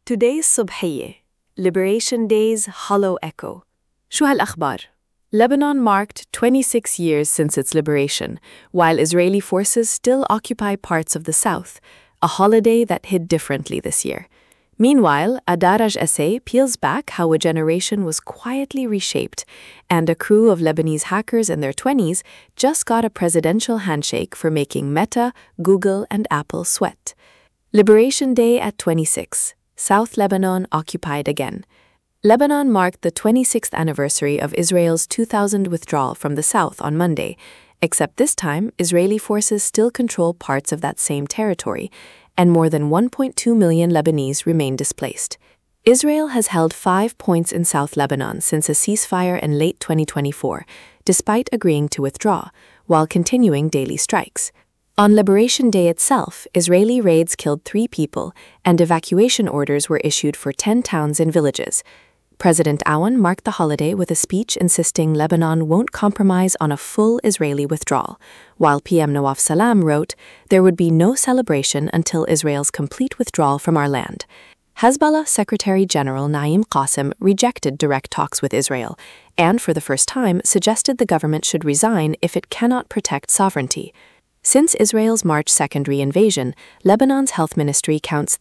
Today's صبحية Liberation Day's Hollow Echo. شو هالأخبار؟ Lebanon marked 26 years since its liberation, while Israeli forces still occupy parts of the south, a holiday that hit differently this year. Meanwhile, a Daraj essay peels back how a generation was quietly reshaped, and a crew of Lebanese hackers in their 20s just got a presidential handshake for making Meta, Google, and Apple sweat. Liberation Day at 26. South Lebanon occupied again. Lebanon marked the 26th anniversary of Israel's 2000 withdrawal from the south on Monday, except this time Israeli forces still control parts of that same territory, and more than 1.2 million Lebanese remain displaced. Israel has held 5 points in South Lebanon since a ceasefire in late 2024, despite agreeing to withdraw, while continuing daily strikes. On Liberation Day itself, Israeli raids killed 3 people, and evacuation orders were issued for 10 towns and villages. President Aoun marked the holiday with a speech insisting Lebanon won't compromise on a full Israeli withdrawal, while PM Nawaf Salam wrote, "There would be no celebration until Israel's complete withdrawal from our land." Hezbollah Secretary General Naim Qassem rejected direct talks with Israel, and for the first time suggested the government should resign if it cannot protect sovereignty. Since Israel's March 2nd reinvasion, Lebanon's health ministry counts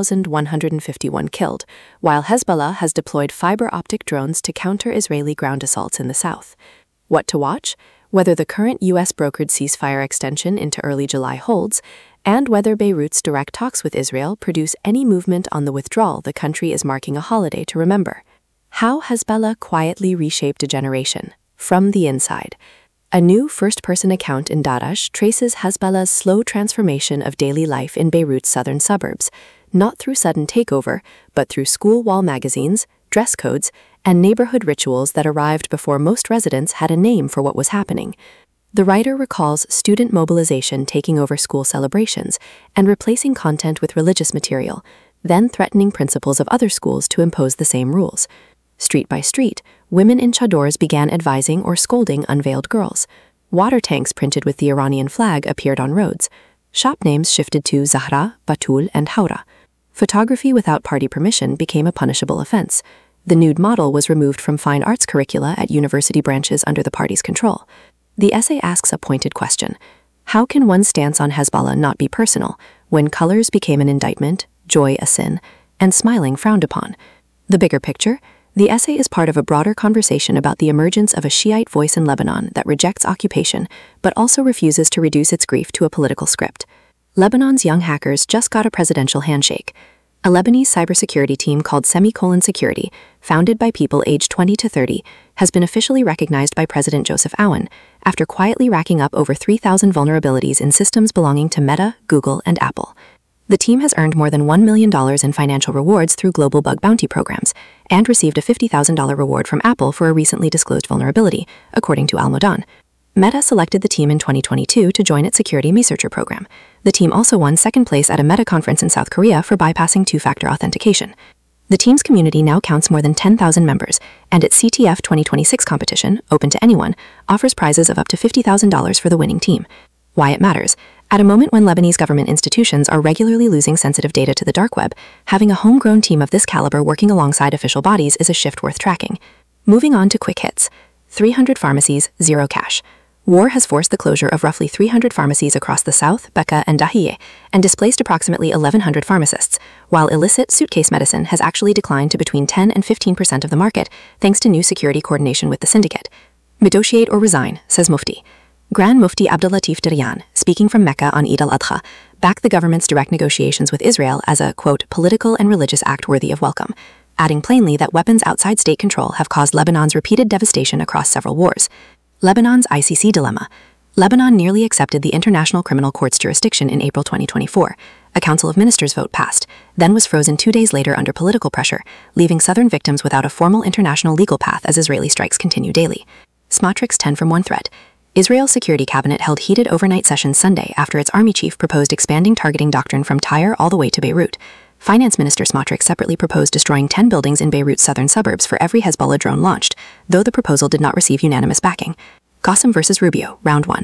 3,151 killed, while Hezbollah has deployed fiber-optic drones to counter Israeli ground assaults in the south. What to watch? Whether the current U.S.-brokered ceasefire extension into early July holds, and whether Beirut's direct talks with Israel produce any movement on the withdrawal the country is marking a holiday to remember. How Hezbollah quietly reshaped a generation. From the inside. A new first-person account in Daraj traces Hezbollah's slow transformation of daily life in Beirut's southern suburbs, not through sudden takeover, but through school wall magazines, dress codes, and neighborhood rituals that arrived before most residents had a name for what was happening. The writer recalls student mobilization taking over school celebrations and replacing content with religious material, then threatening principals of other schools to impose the same rules. Street by street, women in chadors began advising or scolding unveiled girls. Water tanks printed with the Iranian flag appeared on roads. Shop names shifted to Zahra, Batul, and Haura. Photography without party permission became a punishable offense. The nude model was removed from fine arts curricula at university branches under the party's control. The essay asks a pointed question. How can one's stance on Hezbollah not be personal, when colors became an indictment, joy a sin, and smiling frowned upon? The bigger picture? The essay is part of a broader conversation about the emergence of a Shiite voice in Lebanon that rejects occupation, but also refuses to reduce its grief to a political script. Lebanon's young hackers just got a presidential handshake. A Lebanese cybersecurity team called Security, founded by people aged 20 to 30, has been officially recognized by President Joseph Aoun, after quietly racking up over 3,000 vulnerabilities in systems belonging to Meta, Google, and Apple. The team has earned more than $1 million in financial rewards through global bug bounty programs, and received a $50,000 reward from Apple for a recently disclosed vulnerability, according to Al-Modan. Meta selected the team in 2022 to join its security researcher program. The team also won second place at a Meta conference in South Korea for bypassing two-factor authentication. The team's community now counts more than 10,000 members, and its CTF 2026 competition, open to anyone, offers prizes of up to $50,000 for the winning team. Why it matters. At a moment when Lebanese government institutions are regularly losing sensitive data to the dark web, having a homegrown team of this caliber working alongside official bodies is a shift worth tracking. Moving on to quick hits. 300 pharmacies, zero cash. War has forced the closure of roughly 300 pharmacies across the south, Bekaa, and Dahieh, and displaced approximately 1,100 pharmacists, while illicit suitcase medicine has actually declined to between 10 and 15% of the market, thanks to new security coordination with the syndicate. Negotiate or resign, says Mufti. Grand Mufti Abdulatif Darian, speaking from Mecca on Eid al-Adha, backed the government's direct negotiations with Israel as a, quote, political and religious act worthy of welcome, adding plainly that weapons outside state control have caused Lebanon's repeated devastation across several wars. Lebanon's ICC dilemma. Lebanon nearly accepted the International Criminal Court's jurisdiction in April 2024. A Council of Ministers vote passed, then was frozen 2 days later under political pressure, leaving southern victims without a formal international legal path as Israeli strikes continue daily. Smotrich 10 from 1 thread. Israel's security cabinet held heated overnight sessions Sunday after its army chief proposed expanding targeting doctrine from Tyre all the way to Beirut. Finance Minister Smotrich separately proposed destroying 10 buildings in Beirut's southern suburbs for every Hezbollah drone launched, though the proposal did not receive unanimous backing. Qassem versus Rubio, Round 1.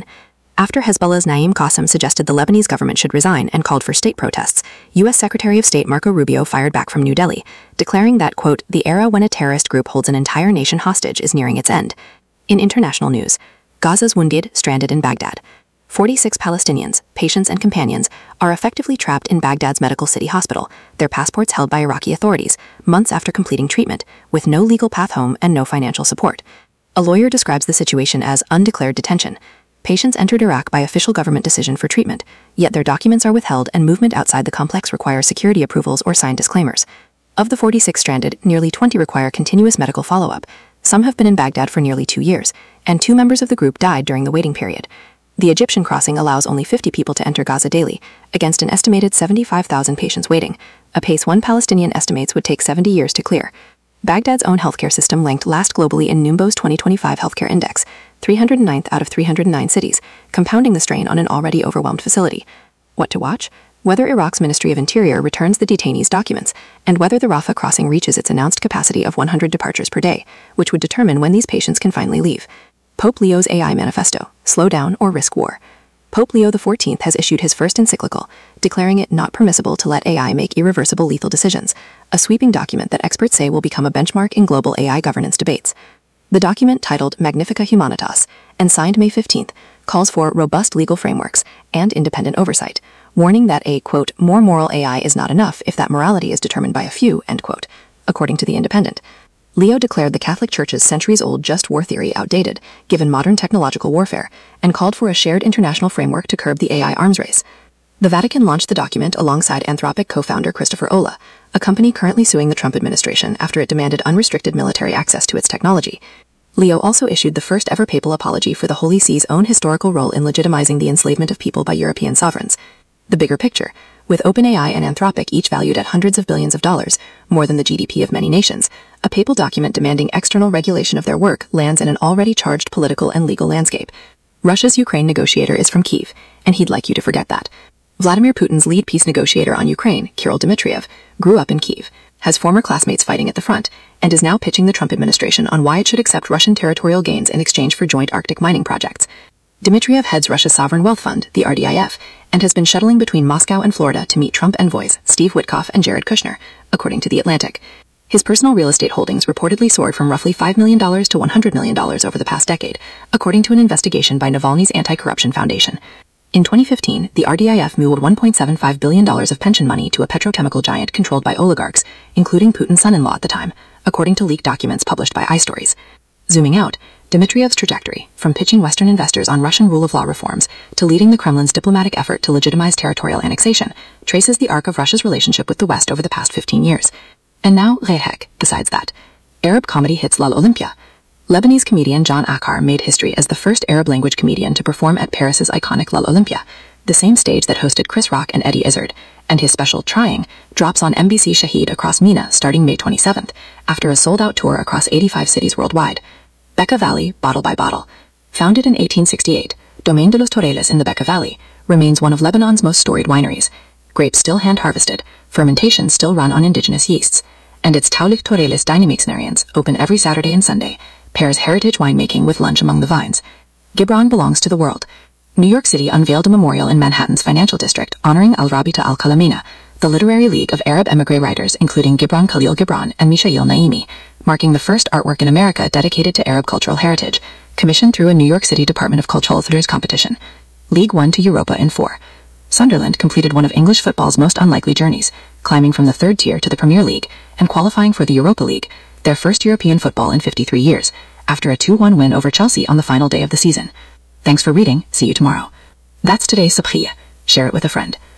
After Hezbollah's Naim Qassem suggested the Lebanese government should resign and called for state protests, U.S. Secretary of State Marco Rubio fired back from New Delhi, declaring that, quote, the era when a terrorist group holds an entire nation hostage is nearing its end. In international news, Gaza's wounded stranded in Baghdad. 46 Palestinians, patients and companions, are effectively trapped in Baghdad's medical city hospital, their passports held by Iraqi authorities, months after completing treatment, with no legal path home and no financial support. A lawyer describes the situation as undeclared detention. Patients entered Iraq by official government decision for treatment, yet their documents are withheld and movement outside the complex requires security approvals or signed disclaimers. Of the 46 stranded, nearly 20 require continuous medical follow-up. Some have been in Baghdad for nearly 2 years, and 2 members of the group died during the waiting period. The Egyptian crossing allows only 50 people to enter Gaza daily, against an estimated 75,000 patients waiting, a pace one Palestinian estimates would take 70 years to clear. Baghdad's own healthcare system ranked last globally in Numbo's 2025 Healthcare Index, 309th out of 309 cities, compounding the strain on an already overwhelmed facility. What to watch? Whether Iraq's Ministry of Interior returns the detainees' documents, and whether the Rafah crossing reaches its announced capacity of 100 departures per day, which would determine when these patients can finally leave. Pope Leo's AI manifesto, slow down or risk war. Pope Leo XIV has issued his first encyclical, declaring it not permissible to let AI make irreversible lethal decisions, a sweeping document that experts say will become a benchmark in global AI governance debates. The document, titled Magnifica Humanitas, and signed May 15th, calls for robust legal frameworks and independent oversight, warning that a, quote, more moral AI is not enough if that morality is determined by a few, end quote, according to The Independent. Leo declared the Catholic Church's centuries-old just war theory outdated, given modern technological warfare, and called for a shared international framework to curb the AI arms race. The Vatican launched the document alongside Anthropic co-founder Christopher Olah, a company currently suing the Trump administration after it demanded unrestricted military access to its technology. Leo also issued the first-ever papal apology for the Holy See's own historical role in legitimizing the enslavement of people by European sovereigns. The bigger picture, with OpenAI and Anthropic each valued at hundreds of billions of dollars, more than the GDP of many nations, a papal document demanding external regulation of their work lands in an already charged political and legal landscape. Russia's Ukraine negotiator is from Kyiv, and he'd like you to forget that. Vladimir Putin's lead peace negotiator on Ukraine, Kirill Dmitriev, grew up in Kyiv, has former classmates fighting at the front, and is now pitching the Trump administration on why it should accept Russian territorial gains in exchange for joint Arctic mining projects. Dmitriev heads Russia's Sovereign Wealth Fund, the RDIF, and has been shuttling between Moscow and Florida to meet Trump envoys Steve Witkoff and Jared Kushner, according to The Atlantic. His personal real estate holdings reportedly soared from roughly $5 million to $100 million over the past decade, according to an investigation by Navalny's Anti-Corruption Foundation. In 2015, the RDIF muled $1.75 billion of pension money to a petrochemical giant controlled by oligarchs, including Putin's son-in-law at the time, according to leaked documents published by iStories. Zooming out, Dmitriev's trajectory, from pitching Western investors on Russian rule of law reforms to leading the Kremlin's diplomatic effort to legitimize territorial annexation, traces the arc of Russia's relationship with the West over the past 15 years. And now, Rehek, besides that. Arab comedy hits La Olympia. Lebanese comedian John Akar made history as the first Arab-language comedian to perform at Paris's iconic La Olympia, the same stage that hosted Chris Rock and Eddie Izzard, and his special Trying drops on NBC Shahid across MENA starting May 27th, after a sold-out tour across 85 cities worldwide. Beca Valley, Bottle by Bottle. Founded in 1868, Domaine de los Toreles in the Beca Valley remains one of Lebanon's most storied wineries. Grapes still hand-harvested, fermentation still run on indigenous yeasts, and its Taulich Toreles Dynamixnarians, open every Saturday and Sunday, pairs heritage winemaking with lunch among the vines. Gibran belongs to the world. New York City unveiled a memorial in Manhattan's financial district honoring Al-Rabita Al-Kalamina, the literary league of Arab emigre writers including Gibran Khalil Gibran and Mishael Naimi, marking the first artwork in America dedicated to Arab cultural heritage, commissioned through a New York City Department of Cultural Theaters competition. League won to Europa in 4. Sunderland completed one of English football's most unlikely journeys, climbing from the 3rd tier to the Premier League and qualifying for the Europa League, their first European football in 53 years, after a 2-1 win over Chelsea on the final day of the season. Thanks for reading. See you tomorrow. That's today's Sabkhiyah. Share it with a friend.